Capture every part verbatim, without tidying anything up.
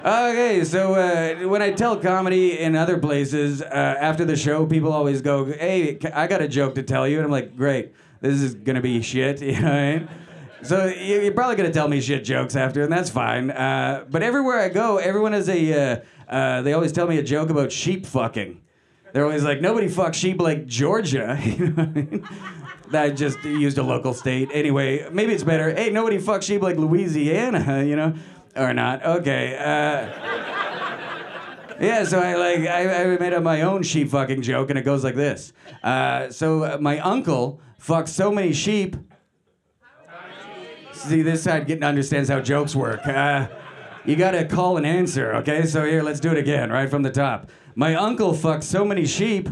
Okay, so uh, when I tell comedy in other places, uh, after the show, people always go, "Hey, I got a joke to tell you," and I'm like, "Great, this is gonna be shit," you know what I mean? So you- you're probably gonna tell me shit jokes after, and that's fine. Uh, but everywhere I go, everyone has a. Uh, uh, they always tell me a joke about sheep fucking. They're always like, "Nobody fucks sheep like Georgia," you know what I mean? I just used a local state. Anyway, maybe it's better. Hey, nobody fucks sheep like Louisiana, you know? Or not. Okay. Uh, yeah, so I like I, I made up my own sheep fucking joke, and it goes like this. Uh, so uh, my uncle fucks so many sheep. See, this side getting understands how jokes work. Uh, you gotta call and answer, okay? So here, let's do it again, right from the top. My uncle fucks so many sheep.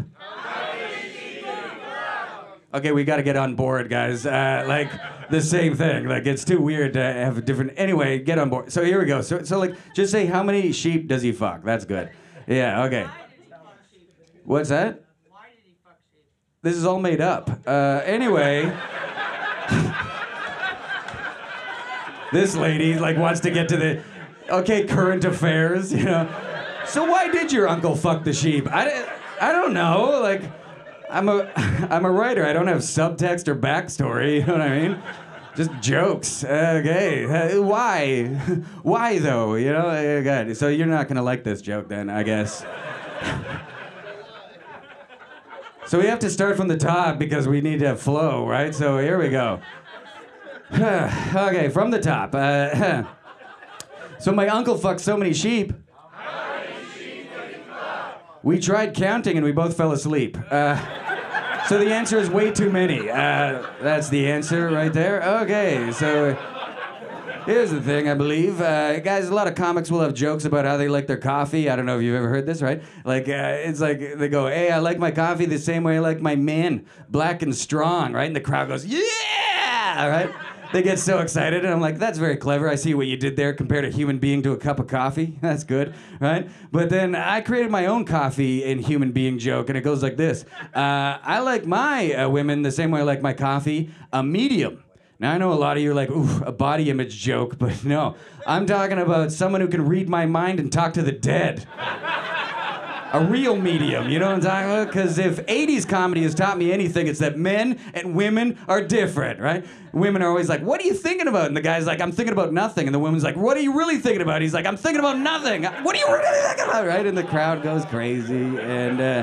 Okay, we gotta get on board, guys. Uh, like the same thing. Like it's too weird to have a different. Anyway, get on board. So here we go. So, so like, just say how many sheep does he fuck? That's good. Yeah. Okay. What's that? Why did he fuck sheep? This is all made up. Uh, anyway. This lady like wants to get to the, okay, current affairs, you know. So why did your uncle fuck the sheep? I, I don't know. Like, I'm a I'm a writer. I don't have subtext or backstory. You know what I mean? Just jokes. Okay. Uh, why? Why though? You know. Uh, God. So you're not gonna like this joke then, I guess. So we have to start from the top because we need to flow, right? So here we go. Okay, from the top. Uh, so my uncle fucked so many sheep. How many sheep did he fuck? We tried counting and we both fell asleep. Uh, so the answer is way too many. Uh, that's the answer right there. Okay, so here's the thing, I believe. Uh, guys, a lot of comics will have jokes about how they like their coffee. I don't know if you've ever heard this, right? Like, uh, it's like they go, "Hey, I like my coffee the same way I like my men, black and strong," right? And the crowd goes, "Yeah!" Right? They get so excited, and I'm like, "That's very clever. I see what you did there. Compared a human being to a cup of coffee. That's good, right?" But then I created my own coffee and human being joke, and it goes like this. Uh, I like my uh, women the same way I like my coffee, a medium. Now, I know a lot of you are like, "Ooh, a body image joke," but no. I'm talking about someone who can read my mind and talk to the dead. A real medium, you know what I'm talking about? Because if eighties comedy has taught me anything, it's that men and women are different, right? Women are always like, "What are you thinking about?" And the guy's like, "I'm thinking about nothing." And the woman's like, "What are you really thinking about?" He's like, "I'm thinking about nothing." "What are you really thinking about?" Right? And the crowd goes crazy. And uh,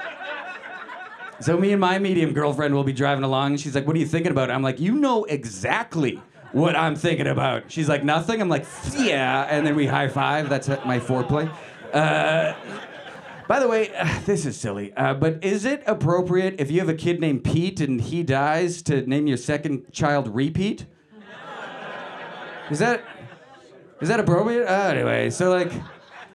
so me and my medium girlfriend will be driving along, and she's like, "What are you thinking about?" I'm like, "You know exactly what I'm thinking about." She's like, "Nothing?" I'm like, "Yeah." And then we high five. That's my foreplay. Uh, By the way, uh, this is silly, uh, but is it appropriate if you have a kid named Pete and he dies to name your second child Repeat? Is that is that appropriate? Uh, anyway, so like.